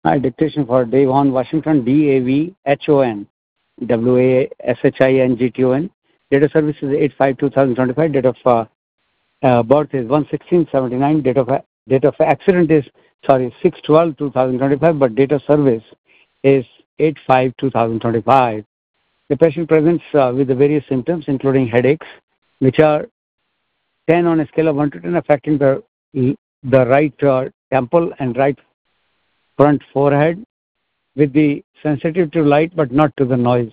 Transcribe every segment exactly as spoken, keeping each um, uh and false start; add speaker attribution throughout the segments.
Speaker 1: Hi, dictation for Davon Washington, D A V H O N, W A S H I N G T O N. Date of service is eight five two thousand twenty-five. Date of uh, uh, birth is one sixteen seventy-nine. Date of, uh, date of accident is, sorry, six twelve two thousand twenty-five, but date of service is eight five two thousand twenty-five. The patient presents uh, with the various symptoms, including headaches, which are ten on a scale of one to ten, affecting the, the right uh, temple and right front forehead, with the sensitive to light but not to the noise.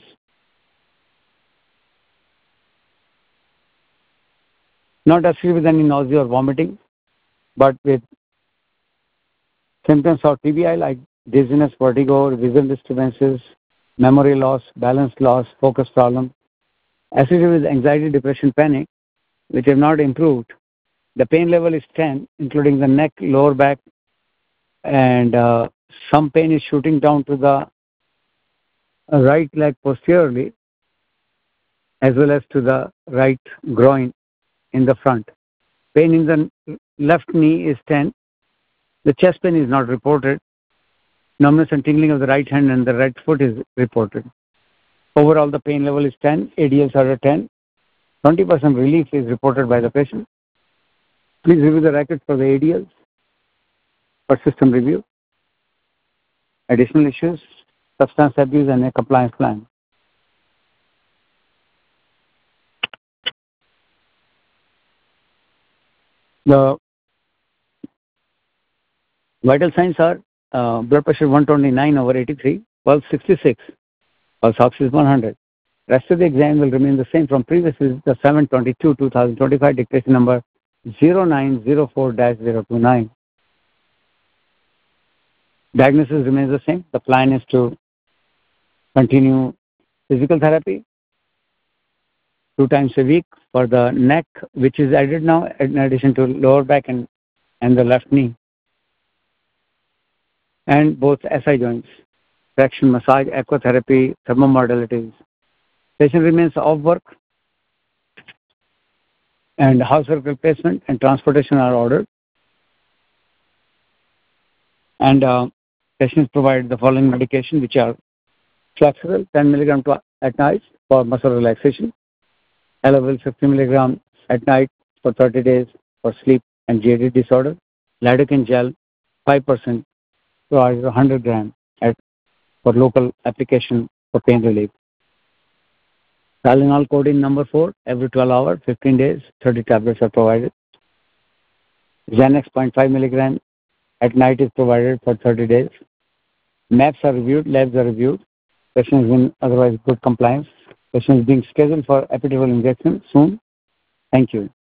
Speaker 1: Not associated with any nausea or vomiting, but with symptoms of T B I like dizziness, vertigo, vision disturbances, memory loss, balance loss, focus problem. Associated with anxiety, depression, panic, which have not improved. The pain level is ten, including the neck, lower back, and uh, some pain is shooting down to the right leg posteriorly, as well as to the right groin in the front. Pain in the left knee is ten. The chest pain is not reported. Numbness and tingling of the right hand and the right foot is reported. Overall, the pain level is ten. A D Ls are at ten. twenty percent relief is reported by the patient. Please review the records for the A D Ls for system review. Additional issues, substance abuse and a compliance plan. The vital signs are uh, blood pressure one twenty-nine over eighty-three, pulse sixty-six, pulse ox is one hundred. Rest of the exam will remain the same from previous is the seven twenty-two two thousand twenty-five, dictation number zero nine zero four dash zero two nine. Diagnosis remains the same. The plan is to continue physical therapy two times a week for the neck, which is added now in addition to lower back and, and the left knee, and both S I joints, traction massage, aquatherapy, thermomodalities. Patient remains off work, and house work replacement and transportation are ordered. And uh, patients provide the following medication, which are Flexible ten milligram at night for muscle relaxation, Elavil fifty milligram at night for thirty days for sleep and G A D disorder, Lidocaine gel five percent or one hundred gram at, for local application for pain relief. Tylenol codeine number four, every twelve hours, fifteen days, thirty tablets are provided. Xanax zero point five milligram at night is provided for thirty days. Maps are reviewed, labs are reviewed. Patient is in otherwise good compliance. Patient is being scheduled for epidural injection soon. Thank you.